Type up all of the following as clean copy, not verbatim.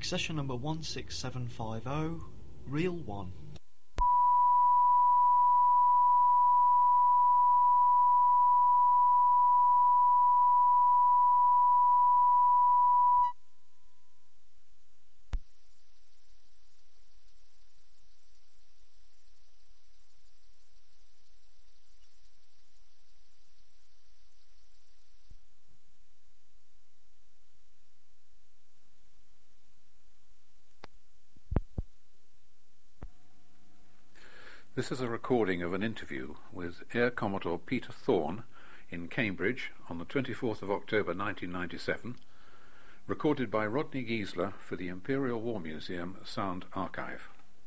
Session number 16750, Reel 1. This is a recording of an interview with Air Commodore Peter Thorne in Cambridge on the 24th of October 1997, recorded by Rodney Giesler for the Imperial War Museum Sound Archive.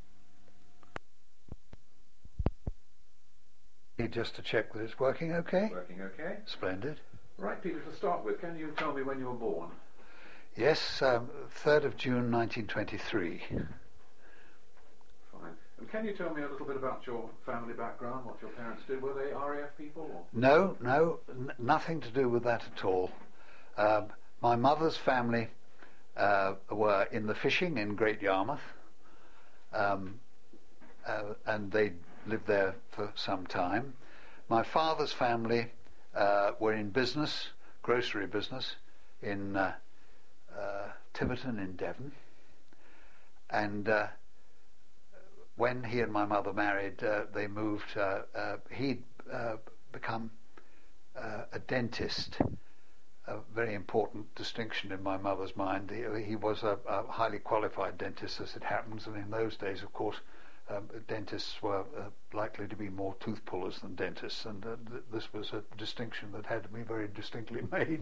Just to check that it's working okay? Working okay. Splendid. Right, Peter, to start with, can you tell me when you were born? Yes, 3rd of June 1923. Fine. And can you tell me a little bit about your family background, what your parents did? Were they RAF people? Or? No, nothing to do with that at all. My mother's family were in the fishing in Great Yarmouth, and they lived there for some time. My father's family were in business, grocery business, in Tiverton in Devon, and when he and my mother married, they moved. He'd become a dentist, a very important distinction in my mother's mind. He was a highly qualified dentist, as it happens, and in those days, of course, dentists were likely to be more tooth pullers than dentists, and this was a distinction that had to be very distinctly made.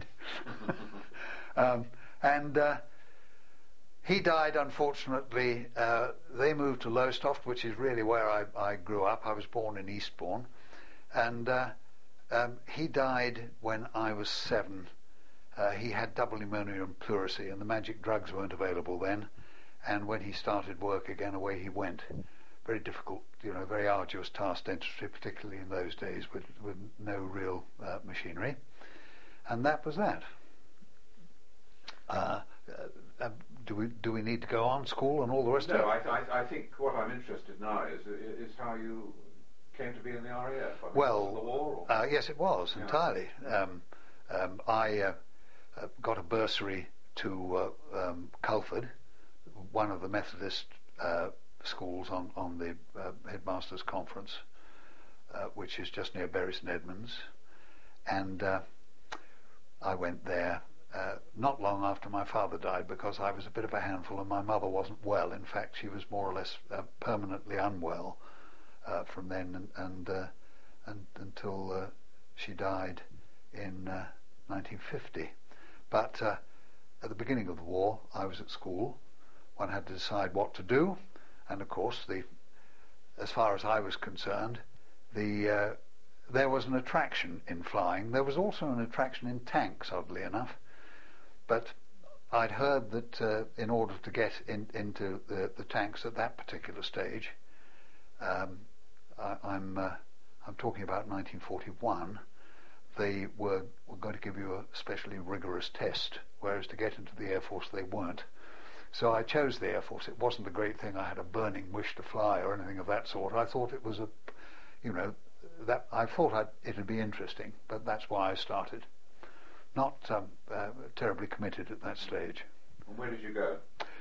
He died, unfortunately. They moved to Lowestoft, which is really where I grew up. I was born in Eastbourne. And he died when I was 7. He had double pneumonia and pleurisy, and the magic drugs weren't available then. And when he started work again, away he went. Very difficult, very arduous task, dentistry, particularly in those days, with no real machinery. And that was that. Do we need to go on school and all the rest of it? No, I think what I'm interested now is how you came to be in the RAF. Well, the war? Yes, it was entirely. I got a bursary to Culford, one of the Methodist schools on the Headmasters' Conference, which is just near Bury St Edmunds, and I went there. Not long after my father died, because I was a bit of a handful and my mother wasn't well. In fact, she was more or less permanently unwell from then and until she died in 1950. But at the beginning of the war, I was at school. One had to decide what to do, and of course, as far as I was concerned, there was an attraction in flying. There was also an attraction in tanks, oddly enough. But I'd heard that in order to get into the tanks at that particular stage, I'm talking about 1941, they were going to give you a especially rigorous test, whereas to get into the Air Force they weren't. So I chose the Air Force. It wasn't a great thing. I had a burning wish to fly or anything of that sort. I thought it was it'd be interesting, but that's why I started. Not terribly committed at that stage. And where did you go?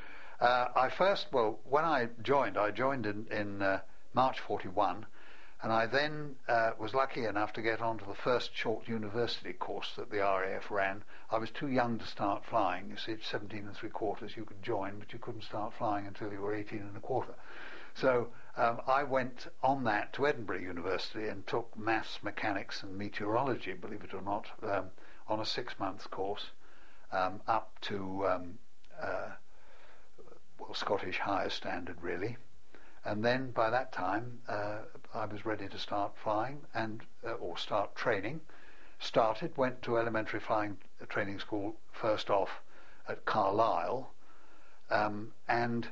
When I joined in March 41, and I then was lucky enough to get onto the first short university course that the RAF ran. I was too young to start flying. You see, at 17 3/4 you could join, but you couldn't start flying until you were 18 1/4. So I went on that to Edinburgh University and took maths, mechanics and meteorology, believe it or not, on a 6-month course up to Scottish higher standard, really. And then by that time I was ready to start flying or start training. Went to elementary flying training school first off at Carlisle, and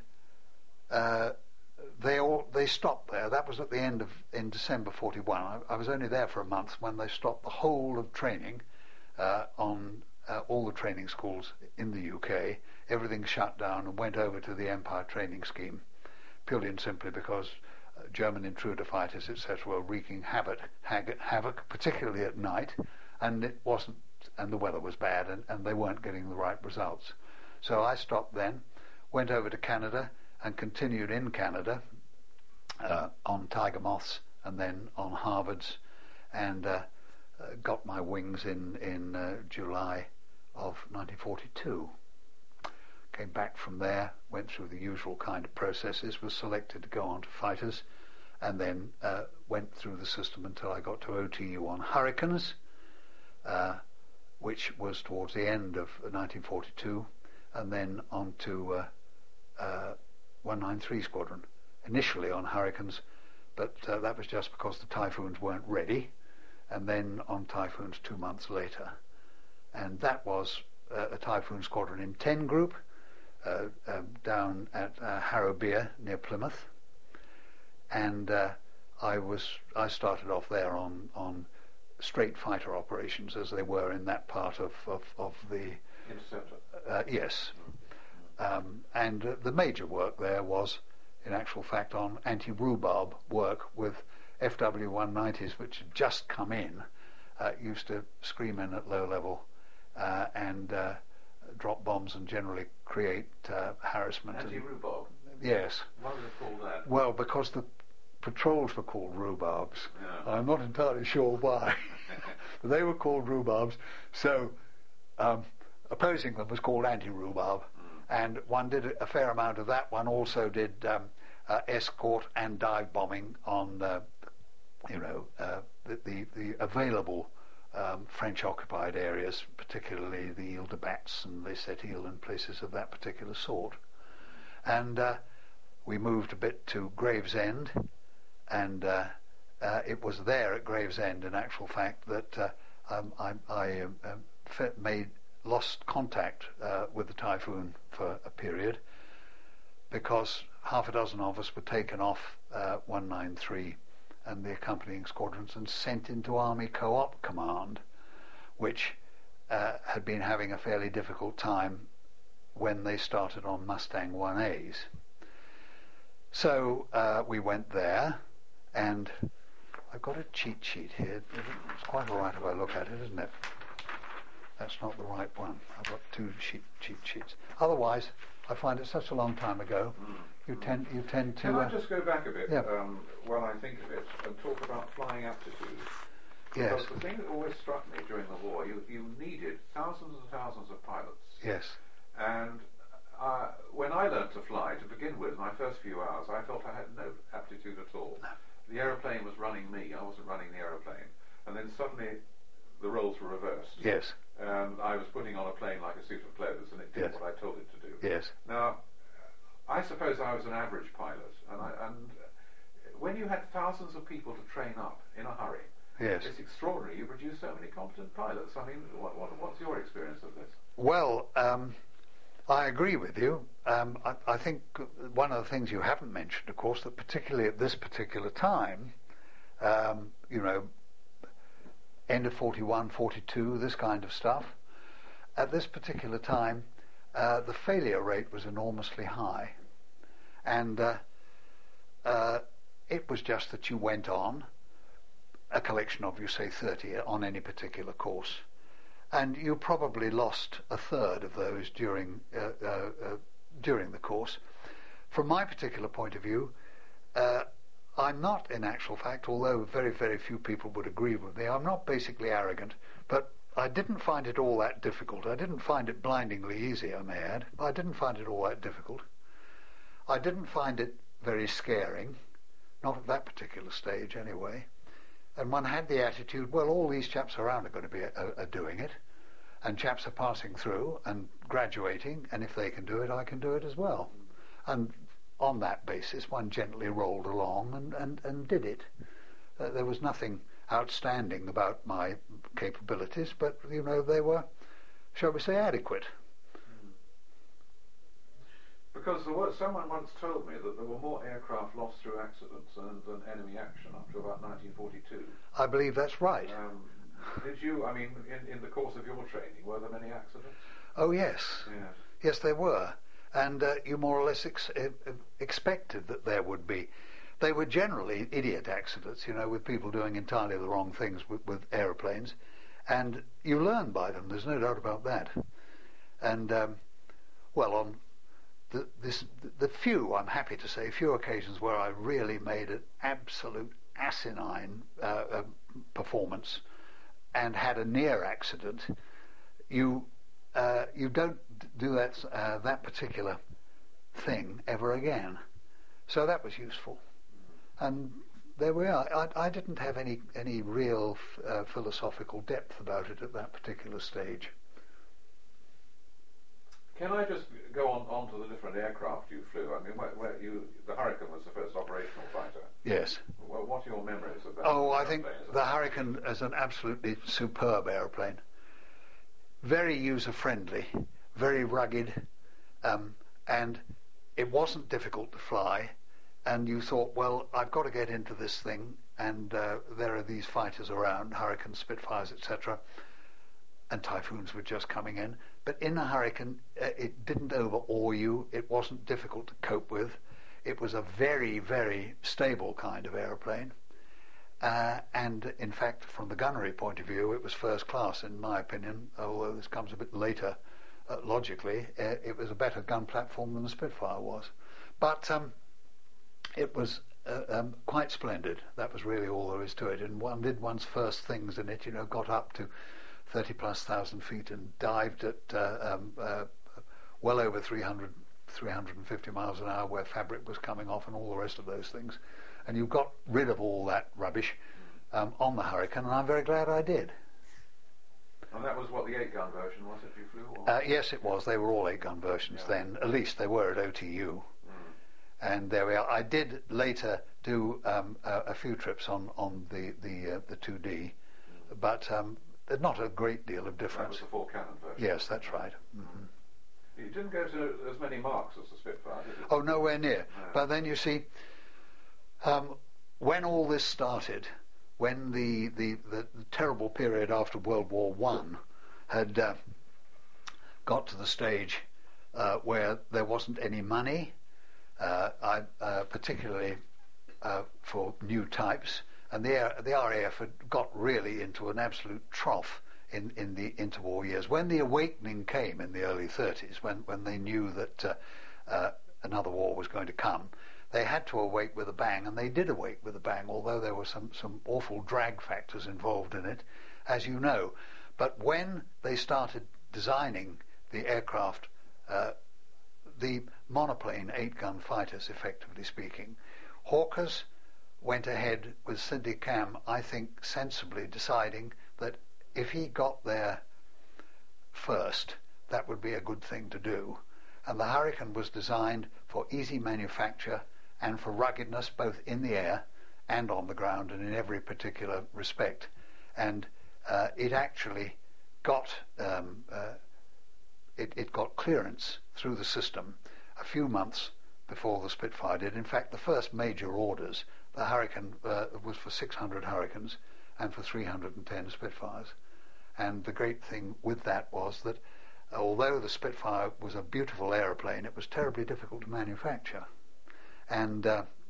they stopped there. That was in December 41. I was only there for a month when they stopped the whole of training on all the training schools in the UK, everything shut down and went over to the Empire training scheme, purely and simply because German intruder fighters, etc., were wreaking havoc, particularly at night, and the weather was bad, and they weren't getting the right results. So I stopped then, went over to Canada, and continued in Canada on Tiger Moths and then on Harvards, and got my wings in July of 1942. Came back from there, went through the usual kind of processes, was selected to go on to fighters, and then went through the system until I got to OTU on Hurricanes, which was towards the end of 1942, and then on to 193 Squadron, initially on Hurricanes, but that was just because the Typhoons weren't ready, and then on Typhoons 2 months later. And that was a Typhoon Squadron in 10 group, down at Harrowbeer near Plymouth, and I started off there on straight fighter operations, as they were in that part of the Interceptor. Yes. And the major work there was, in actual fact, on anti-rhubarb work with FW-190s, which had just come in, used to scream in at low level and drop bombs and generally create harassment. Anti-rhubarb? Yes. Why was it called that? Well, because the patrols were called rhubarbs. Yeah. I'm not entirely sure why. But they were called rhubarbs, so opposing them was called anti-rhubarb. And one did a fair amount of that. One also did escort and dive bombing on, the available French-occupied areas, particularly the Ile de Batz and Les Sept-Îles and places of that particular sort. And we moved a bit to Gravesend, and it was there at Gravesend, in actual fact, that I lost contact with the Typhoon for a period, because half a dozen of us were taken off 193 and the accompanying squadrons and sent into Army Co-op Command, which had been having a fairly difficult time when they started on Mustang 1As. So we went there, and I've got a cheat sheet here. It's quite all right if I look at it, isn't it? That's not the right one. I've got two cheat sheets. Otherwise, I find it such a long time ago. You tend to. Can I just go back a bit Yeah. while I think of it and talk about flying aptitude? Yes. Because the thing that always struck me during the war, you needed thousands and thousands of pilots. Yes. And when I learnt to fly, to begin with, my first few hours, I felt I had no aptitude at all. No. The aeroplane was running me. I wasn't running the aeroplane. And then suddenly the roles were reversed. Yes. And I was putting on a plane like a suit of clothes, and it did Yes. what I told it to do. Yes. Now, I suppose I was an average pilot, and when you had thousands of people to train up in a hurry, Yes. it's extraordinary. You produce so many competent pilots. I mean, what's your experience of this? Well, I agree with you. I think one of the things you haven't mentioned, of course, that particularly at this particular time, end of 41, 42, this kind of stuff, at this particular time, the failure rate was enormously high. And it was just that you went on, a collection of, you say, 30 on any particular course, and you probably lost a third of those during the course. From my particular point of view, I'm not, in actual fact, although very, very few people would agree with me, I'm not basically arrogant, but I didn't find it all that difficult. I didn't find it blindingly easy, I may add. I didn't find it all that difficult. I didn't find it very scaring, not at that particular stage anyway. And one had the attitude, well, all these chaps around are going to be are doing it, and chaps are passing through and graduating, and if they can do it, I can do it as well. And on that basis, one gently rolled along and did it. There was nothing outstanding about my capabilities, but, they were, shall we say, adequate. Because someone once told me that there were more aircraft lost through accidents than enemy action up to about 1942. I believe that's right. Did you, in the course of your training, were there many accidents? Oh, yes. Yes. Yes, there were. And you more or less expected that there would be. They were generally idiot accidents, with people doing entirely the wrong things with aeroplanes. And you learn by them, there's no doubt about that. And, on the few, I'm happy to say, few occasions where I really made an absolute asinine performance and had a near accident, you don't do that particular thing ever again. So that was useful. And there we are. I didn't have any real philosophical depth about it at that particular stage. Can I just go on to the different aircraft you flew? I mean, the Hurricane was the first operational fighter. Yes. Well, what are your memories of that? Oh, I think the Hurricane is an absolutely superb aeroplane. Very user-friendly, very rugged, and it wasn't difficult to fly. And you thought, well, I've got to get into this thing, and there are these fighters around, Hurricanes, Spitfires, etc., and Typhoons were just coming in. But in the Hurricane, it didn't overawe you. It wasn't difficult to cope with. It was a very, very stable kind of aeroplane. And in fact, from the gunnery point of view, it was first class, in my opinion, although this comes a bit later, logically. It was a better gun platform than the Spitfire was. But it was quite splendid. That was really all there is to it. And one did one's first things in it, got up to 30,000+ feet and dived at well over 350 miles an hour where fabric was coming off and all the rest of those things. And you got rid of all that rubbish on the Hurricane, and I'm very glad I did. And that was what the 8-gun version was that you flew? Yes, it was. They were all 8-gun versions then. At least they were at OTU. And there we are. I did later do a few trips on the 2D, but there's not a great deal of difference. That was the 4-cannon version. Yes, that's right. Mm-hmm. You didn't go to as many marks as the Spitfire, did you? Oh, nowhere near. No. But then you see, when all this started, when the terrible period after World War I had got to the stage where there wasn't any money, particularly for new types, and the RAF had got really into an absolute trough in the interwar years. When the awakening came in the early 30s, when they knew that another war was going to come, they had to awake with a bang, and they did awake with a bang, although there were some awful drag factors involved in it, as you know. But when they started designing the aircraft, the monoplane 8-gun fighters, effectively speaking, Hawkers went ahead with Sidney Cam, I think, sensibly deciding that if he got there first, that would be a good thing to do. And the Hurricane was designed for easy manufacture and for ruggedness both in the air and on the ground and in every particular respect. And it actually got it got clearance through the system a few months before the Spitfire did. In fact, the first major orders, the Hurricane was for 600 Hurricanes and for 310 Spitfires. And the great thing with that was that although the Spitfire was a beautiful aeroplane, it was terribly difficult to manufacture. And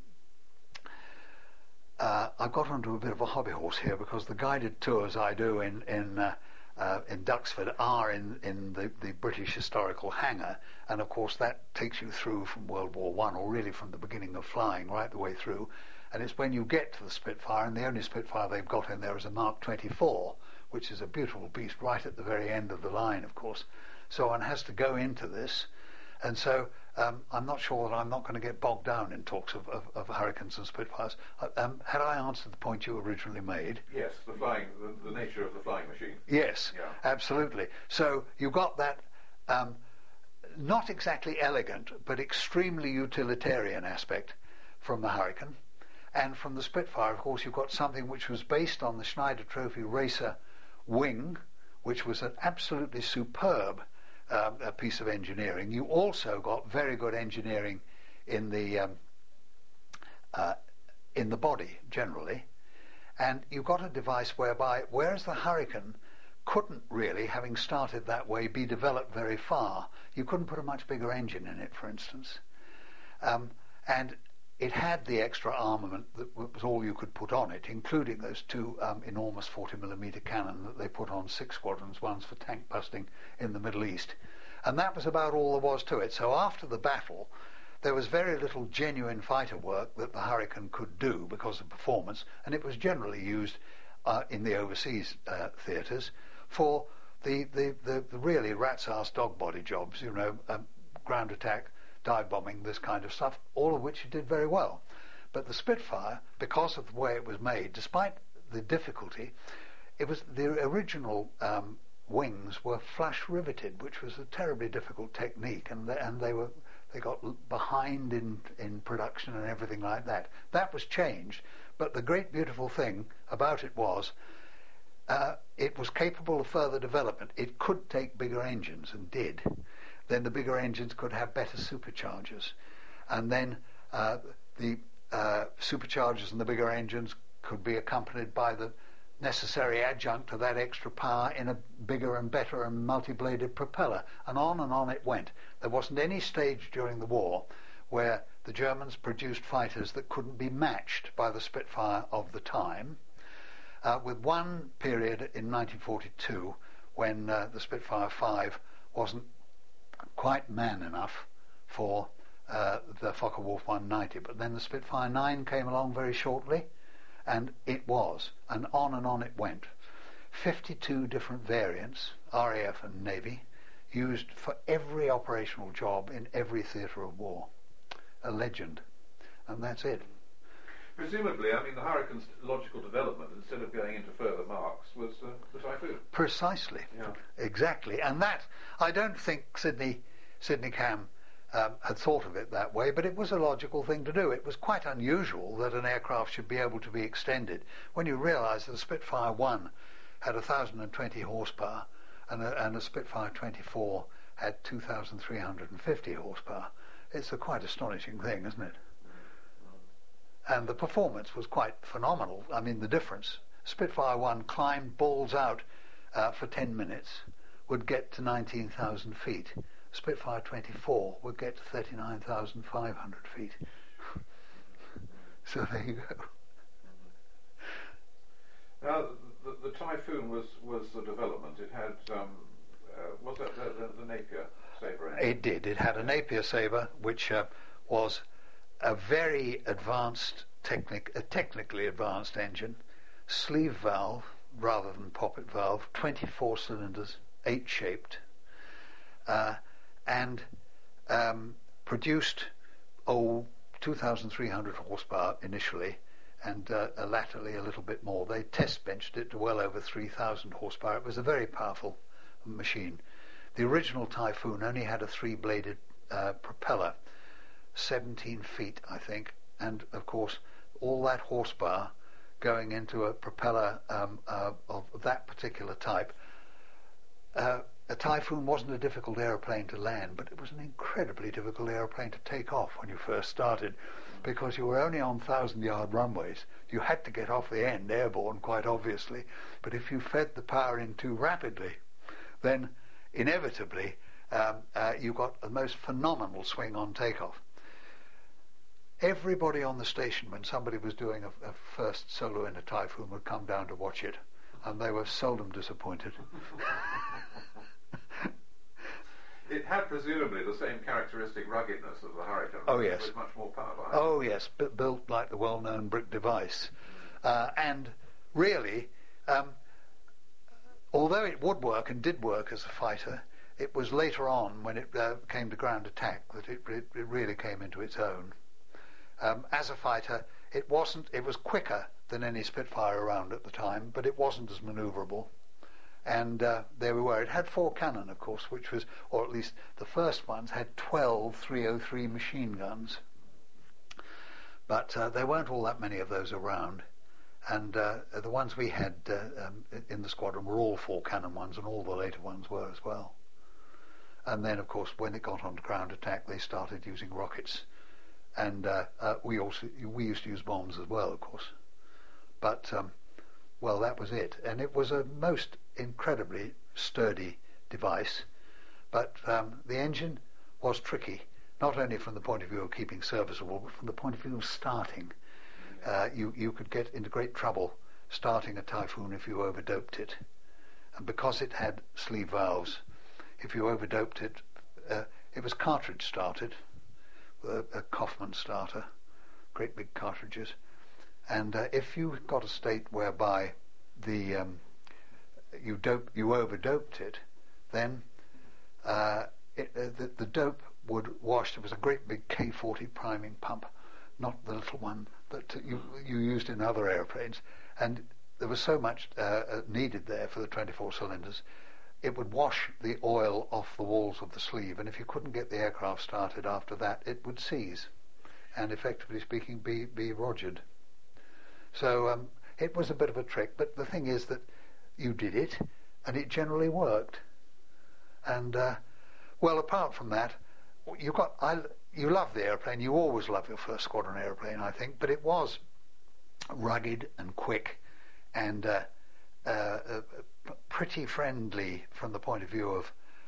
I've got onto a bit of a hobby horse here, because the guided tours I do in Duxford are in the British Historical Hangar, and of course that takes you through from World War I, or really from the beginning of flying right the way through. And it's when you get to the Spitfire, and the only Spitfire they've got in there is a Mark 24, which is a beautiful beast right at the very end of the line, of course. So one has to go into this, and so I'm not sure that I'm not going to get bogged down in talks of Hurricanes and Spitfires. Had I answered the point you originally made? Yes, the nature of the flying machine. Yes, yeah. Absolutely. So you got that not exactly elegant, but extremely utilitarian aspect from the Hurricane. And from the Spitfire, of course, you've got something which was based on the Schneider Trophy Racer wing, which was an absolutely superb piece of engineering. You also got very good engineering in the body generally, and you got a device whereby, whereas the Hurricane couldn't really, having started that way, be developed very far. You couldn't put a much bigger engine in it, for instance. And it had the extra armament that was all you could put on it, including those two enormous 40mm cannon that they put on 6 squadrons, ones for tank busting in the Middle East. And that was about all there was to it. So after the battle, there was very little genuine fighter work that the Hurricane could do because of performance, and it was generally used in the overseas theatres for the really rat's ass dog body jobs, ground attack, dive bombing, this kind of stuff, all of which it did very well. But the Spitfire, because of the way it was made, despite the difficulty, it was the original wings were flush riveted, which was a terribly difficult technique, and they got behind in production and everything like that. That was changed, but the great beautiful thing about it was capable of further development. It could take bigger engines, and did. Then the bigger engines could have better superchargers, and then the superchargers and the bigger engines could be accompanied by the necessary adjunct to that extra power in a bigger and better and multi-bladed propeller, and on it went. There wasn't any stage during the war where the Germans produced fighters that couldn't be matched by the Spitfire of the time, with one period in 1942 when the Spitfire 5 wasn't quite man enough for the Focke-Wulf 190, but then the Spitfire 9 came along very shortly, and it was, and on it went. 52 different variants, RAF and Navy, used for every operational job in every theatre of war. A legend, and that's it. Presumably, the Hurricane's logical development, instead of going into further marks, was the Typhoon. Precisely. Yeah. Exactly. And that, I don't think Sidney Cam had thought of it that way, but it was a logical thing to do. It was quite unusual that an aircraft should be able to be extended when you realise that the Spitfire 1 had 1,020 horsepower and a Spitfire 24 had 2,350 horsepower. It's a quite astonishing thing, isn't it? And the performance was quite phenomenal. The difference. Spitfire 1 climbed balls out for 10 minutes, would get to 19,000 feet. Spitfire 24 would get to 39,500 feet. So there you go. Now, the Typhoon was the development. It had, was that the Napier Sabre engine? It did. It had a Napier Sabre, which was a very advanced, technically advanced engine, sleeve valve rather than poppet valve, 24 cylinders, 8-shaped, and produced 2,300 horsepower initially, and latterly a little bit more. They test benched it to well over 3,000 horsepower. It was a very powerful machine. The original Typhoon only had a 3-bladed propeller, 17 feet, I think, and of course all that horsepower going into a propeller of that particular type. A Typhoon wasn't a difficult aeroplane to land, but it was an incredibly difficult aeroplane to take off when you first started, because you were only on 1,000-yard runways. You had to get off the end airborne, quite obviously, but if you fed the power in too rapidly, then inevitably you got the most phenomenal swing on takeoff. Everybody on the station, when somebody was doing a first solo in a Typhoon, would come down to watch it, and they were seldom disappointed. It had presumably the same characteristic ruggedness of the Hurricane. Oh yes. With much more power behind. Oh yes, built like the well-known brick device. And really, although it would work and did work as a fighter, it was later on, when it came to ground attack, that it really came into its own. As a fighter, it was quicker than any Spitfire around at the time, but it wasn't as manoeuvrable. And there we were. It had 4 cannon, of course, which was, or at least the first ones had 12 303 machine guns. But there weren't all that many of those around. And the ones we had in the squadron were all 4 cannon ones, and all the later ones were as well. And then, of course, when it got onto ground attack, they started using rockets. And we used to use bombs as well, of course. But well, that was it. And it was a most incredibly sturdy device, but the engine was tricky, not only from the point of view of keeping serviceable, but from the point of view of starting. You could get into great trouble starting a Typhoon if you overdoped it. And because it had sleeve valves, if you overdoped it, it was cartridge started, a Kaufman starter, great big cartridges. And if you got a state whereby you overdoped it, then the dope would wash. There was a great big K40 priming pump, not the little one that you used in other airplanes, and there was so much needed there for the 24 cylinders. It would wash the oil off the walls of the sleeve, and if you couldn't get the aircraft started after that, it would seize, and effectively speaking, be rogered. So it was a bit of a trick, but the thing is that you did it, and it generally worked. And well, apart from that, you love the airplane. You always love your first squadron airplane, I think, but it was rugged and quick, and pretty friendly from the point of view of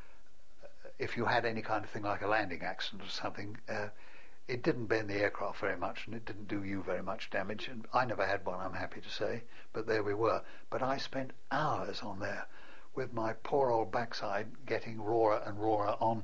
if you had any kind of thing like a landing accident or something. It didn't bend the aircraft very much, and it didn't do you very much damage. And I never had one, I'm happy to say, but there we were. But I spent hours on there with my poor old backside getting rawer and rawer on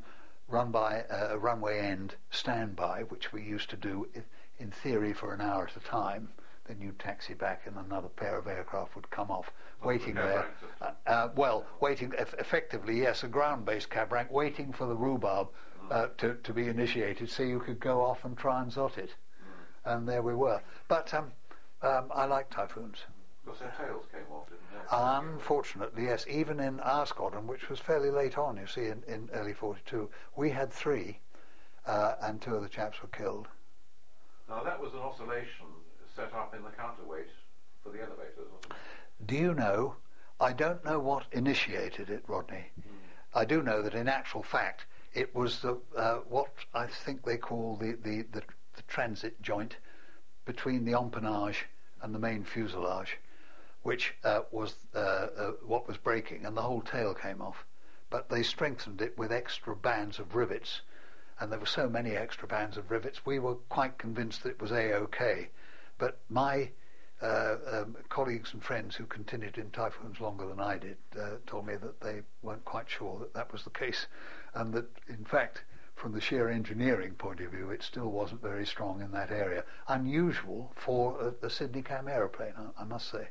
runway end standby, which we used to do in theory for an hour at a time. Then you'd taxi back and another pair of aircraft would come off, waiting there. Waiting effectively, yes, a ground-based cab rank, waiting for the rhubarb to be initiated, so you could go off and try and zot it. And there we were. But I like Typhoons. Because their tails came off, didn't they? Unfortunately, yes. Even in our squadron, which was fairly late on, you see, in early 42, we had 3, and 2 of the chaps were killed. Now that was an oscillation set up in the counterweight for the elevators, wasn't it? Do you know? I don't know what initiated it, Rodney. I do know that in actual fact it was what I think they call the transit joint between the empennage and the main fuselage, which was what was breaking, and the whole tail came off. But they strengthened it with extra bands of rivets, and there were so many extra bands of rivets, we were quite convinced that it was A-OK. But my colleagues and friends who continued in Typhoons longer than I did told me that they weren't quite sure that that was the case, and that in fact from the sheer engineering point of view it still wasn't very strong in that area. Unusual for a Sydney Cam aeroplane, I must say.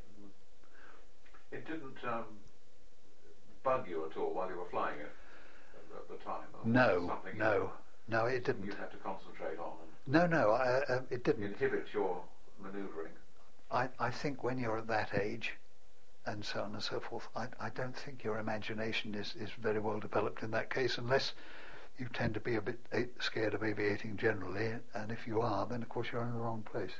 It didn't bug you at all while you were flying it at the time? No, it didn't. You had to concentrate on No, it didn't. Inhibit your manoeuvring. I think when you're at that age, and so on and so forth, I don't think your imagination is very well developed in that case, unless you tend to be a bit scared of aviating generally, and if you are, then of course you're in the wrong place.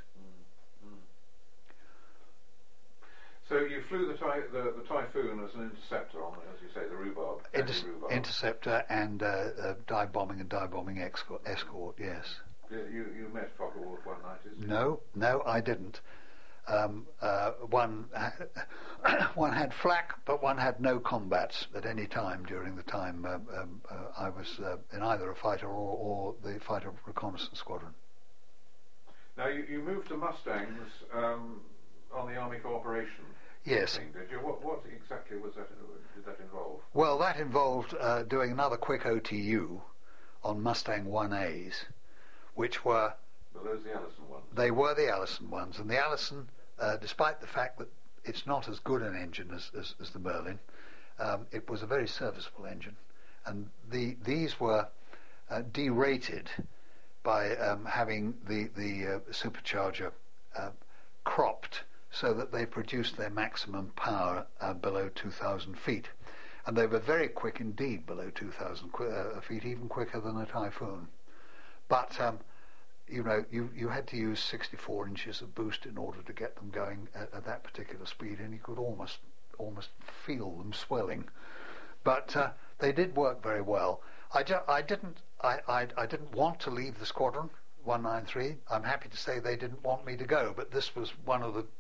So you flew the Typhoon as an interceptor on, as you say, the rhubarb. Interceptor and dive bombing and dive bombing escort, yes. You met Focke-Wulf one night, isn't it? No, I didn't. One had flak, but one had no combats at any time during the time I was in either a fighter or the fighter reconnaissance squadron. Now you moved to Mustangs on the Army Cooperation. Yes. Thing, did you? What exactly was that? Did that involve? Well, that involved doing another quick OTU on Mustang 1As, which were. Were those the Allison ones? They were the Allison ones, and the Allison, despite the fact that it's not as good an engine as the Merlin, it was a very serviceable engine, and these were derated by having the supercharger cropped so that they produced their maximum power below 2,000 feet, and they were very quick indeed below 2,000 feet, even quicker than a Typhoon. But you had to use 64 inches of boost in order to get them going at that particular speed, and you could almost feel them swelling. But they did work very well. I didn't want to leave the squadron 193. I'm happy to say they didn't want me to go, but this was one of the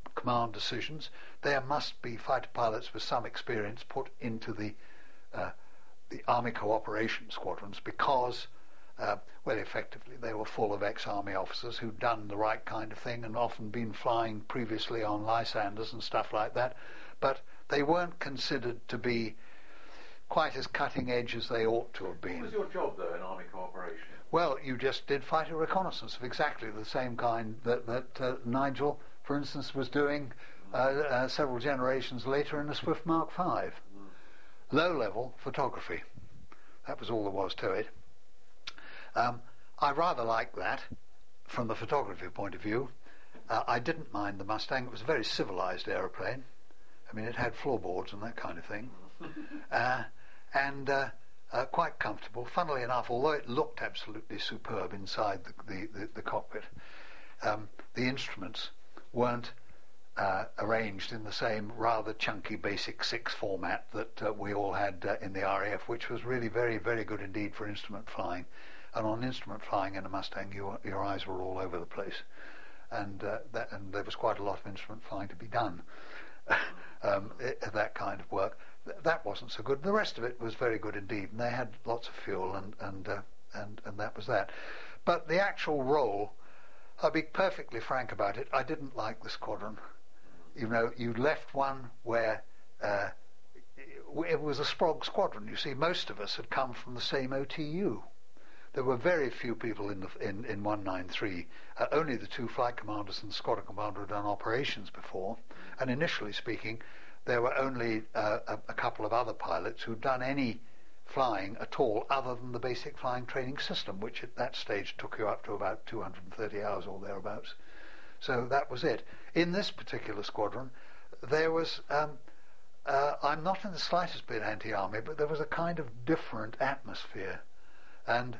command decisions. There must be fighter pilots with some experience put into the Army Cooperation Squadrons because, well, effectively they were full of ex-Army officers who'd done the right kind of thing and often been flying previously on Lysanders and stuff like that, but they weren't considered to be quite as cutting edge as they ought to have been. What was your job, though, in Army Cooperation? Well, you just did fighter reconnaissance of exactly the same kind that Nigel, for instance, was doing several generations later in the Swift Mark V. Low-level photography. That was all there was to it. I rather liked that from the photography point of view. I didn't mind the Mustang. It was a very civilized aeroplane. I mean, it had floorboards and that kind of thing. And quite comfortable. Funnily enough, although it looked absolutely superb inside the cockpit, the instruments weren't arranged in the same rather chunky basic 6 format that we all had in the RAF, which was really very, very good indeed for instrument flying. And on instrument flying in a Mustang, your eyes were all over the place, and there was quite a lot of instrument flying to be done. That kind of work. That wasn't so good. The rest of it was very good indeed, and they had lots of fuel, and that was that. But the actual role, I'll be perfectly frank about it, I didn't like the squadron. You know, you left one where it was a Sprog squadron. You see, most of us had come from the same OTU. There were very few people in 193. Only the 2 flight commanders and the squadron commander had done operations before, and initially speaking, there were only a couple of other pilots who'd done any flying at all other than the basic flying training system, which at that stage took you up to about 230 hours or thereabouts. So that was it. In this particular squadron, there was, I'm not in the slightest bit anti-army, but there was a kind of different atmosphere. And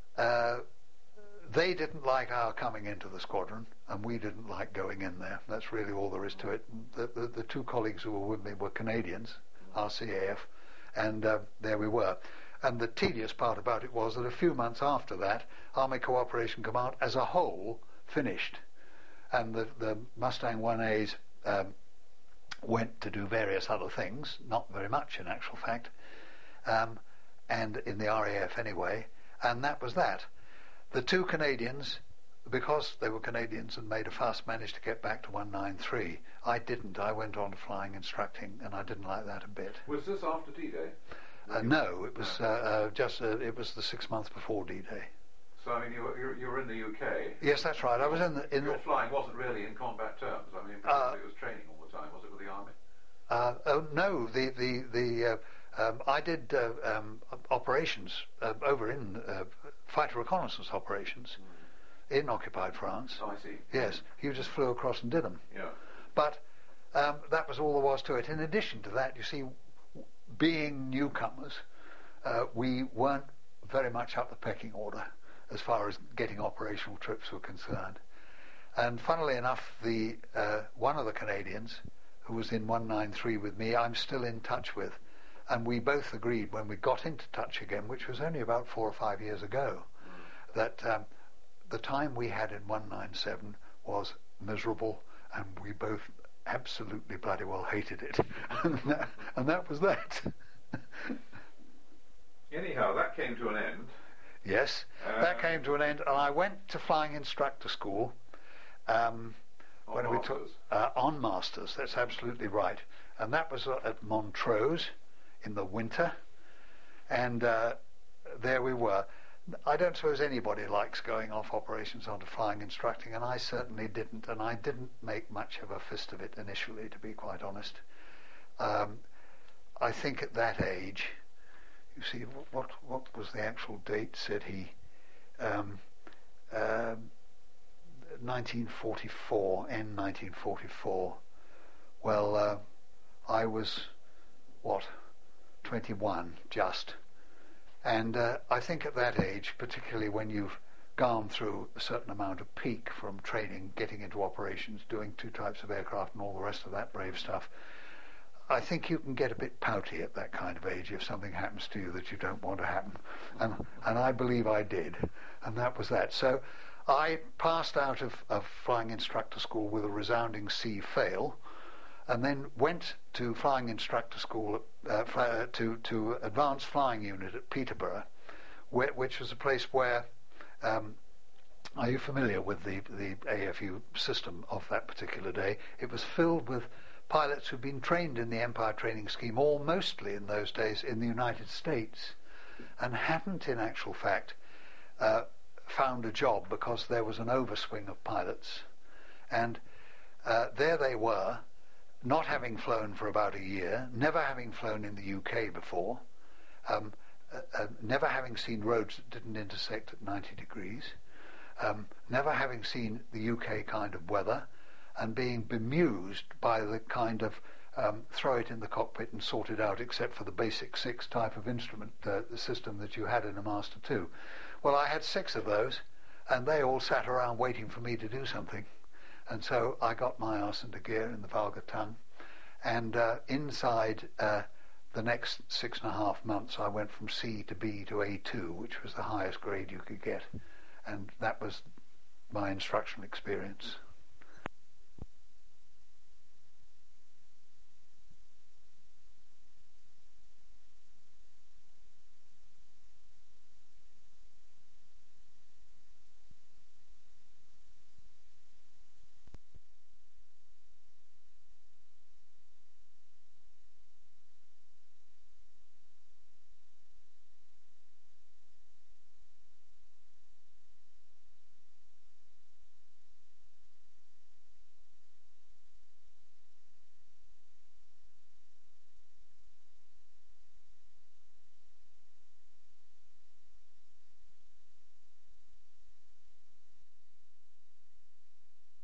they didn't like our coming into the squadron, and we didn't like going in there. That's really all there is to it. The 2 colleagues who were with me were Canadians, RCAF, and there we were. And the tedious part about it was that a few months after that, Army Cooperation Command as a whole finished. And the Mustang 1As went to do various other things, not very much in actual fact, and in the RAF anyway, and that was that. The 2 Canadians, because they were Canadians and made a fuss, managed to get back to 193. I didn't. I went on to flying instructing, and I didn't like that a bit. Was this after D-Day? No, it was it was the 6 months before D-Day. So I mean, you were in the UK. Yes, that's right. I was Your flying wasn't really in combat terms. I mean, it was training all the time. Was it with the army? No, I did operations over in fighter reconnaissance operations in occupied France. Oh, I see. Yes, you just flew across and did them. Yeah. But that was all there was to it. In addition to that, you see, being newcomers, we weren't very much up the pecking order as far as getting operational trips were concerned. And funnily enough, one of the Canadians who was in 193 with me, I'm still in touch with. And we both agreed when we got into touch again, which was only about 4 or 5 years ago, that the time we had in 197 was miserable, and we both absolutely bloody well hated it. and that was that. Anyhow, that came to an end. Yes, that came to an end, and I went to flying instructor school. On Masters, that's absolutely right. And that was at Montrose in the winter, and there we were. I don't suppose anybody likes going off operations onto flying instructing, and I certainly didn't, and I didn't make much of a fist of it initially, to be quite honest. I think at that age, you see, what was the actual date, said he? 1944, N 1944. Well, I was, 21, just. And I think at that age, particularly when you've gone through a certain amount of peak from training, getting into operations, doing 2 types of aircraft and all the rest of that brave stuff, I think you can get a bit pouty at that kind of age if something happens to you that you don't want to happen. And I believe I did. And that was that. So I passed out of flying instructor school with a resounding C fail, and then went to flying instructor school to advanced flying unit at Peterborough, which was a place where. Are you familiar with the AFU system of that particular day? It was filled with pilots who'd been trained in the Empire Training Scheme, or mostly in those days in the United States, and hadn't in actual fact found a job because there was an overswing of pilots. And there they were, not having flown for about a year, never having flown in the UK before, never having seen roads that didn't intersect at 90 degrees, never having seen the UK kind of weather, and being bemused by the kind of throw it in the cockpit and sort it out, except for the basic 6 type of instrument the system that you had in a Master 2. Well, I had 6 of those, and they all sat around waiting for me to do something. And so I got my arse into gear in the vulgar tongue, and inside the next 6.5 months I went from C to B to A2, which was the highest grade you could get. And that was my instructional experience.